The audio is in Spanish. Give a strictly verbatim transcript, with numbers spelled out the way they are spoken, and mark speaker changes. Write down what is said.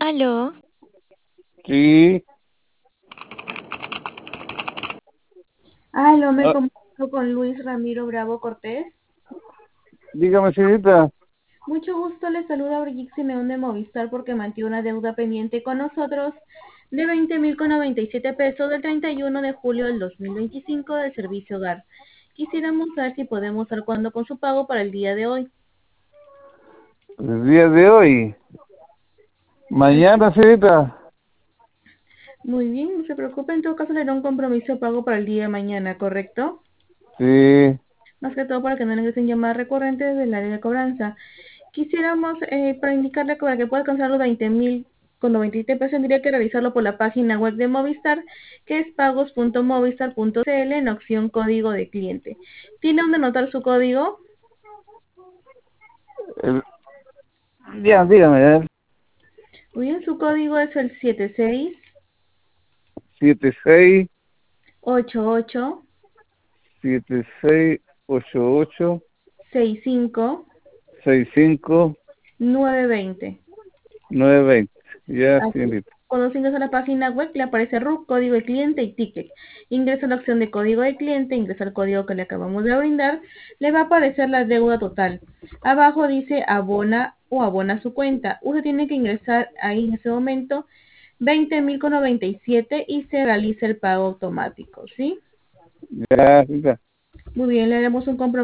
Speaker 1: Aló,
Speaker 2: Sí,
Speaker 3: Aló, me
Speaker 2: ah,
Speaker 3: comunico con Luis Ramiro Bravo Cortés.
Speaker 2: dígame, señorita.
Speaker 3: Mucho gusto, le saluda Brigitte Simeón de Movistar porque mantiene una deuda pendiente con nosotros de veinte mil con noventa y siete pesos del treinta y uno de julio del dos mil veinticinco del servicio hogar. Quisiéramos saber si podemos estar cuando con su pago para el día de hoy.
Speaker 2: El día de hoy,
Speaker 3: El-
Speaker 2: mañana, señorita.
Speaker 3: Muy bien, no se preocupe, en todo caso le haré un compromiso de pago para el día de mañana, ¿correcto?
Speaker 2: Sí,
Speaker 3: Más que todo para que no le ingresen llamadas recurrentes del área de cobranza. Quisiéramos, eh, para indicarle que para que pueda alcanzar los veinte mil con noventa y siete pesos, tendría que realizarlo por la página web de Movistar, que es pagos punto movistar punto cl en opción código de cliente. ¿Tiene donde anotar su código?
Speaker 2: el- ya, dígame, a ver.
Speaker 3: Muy bien, su código es el siete seis
Speaker 2: Siete seis,
Speaker 3: ocho ocho
Speaker 2: siete seis, ocho ocho,
Speaker 3: seis cinco
Speaker 2: seis cinco,
Speaker 3: nueve dos cero.
Speaker 2: nueve veinte. Ya,
Speaker 3: Así,
Speaker 2: señorita.
Speaker 3: cuando se ingresa a la página web le aparece R U C, código de cliente y ticket. Ingresa la opción de código de cliente, ingresa el código que le acabamos de brindar, le va a aparecer la deuda total. Abajo dice abona o abona su cuenta. Usted tiene que ingresar ahí en ese momento veinte mil con noventa y siete y se realiza el pago automático, ¿sí?
Speaker 2: Ya, señorita.
Speaker 3: Muy bien, le haremos un compromiso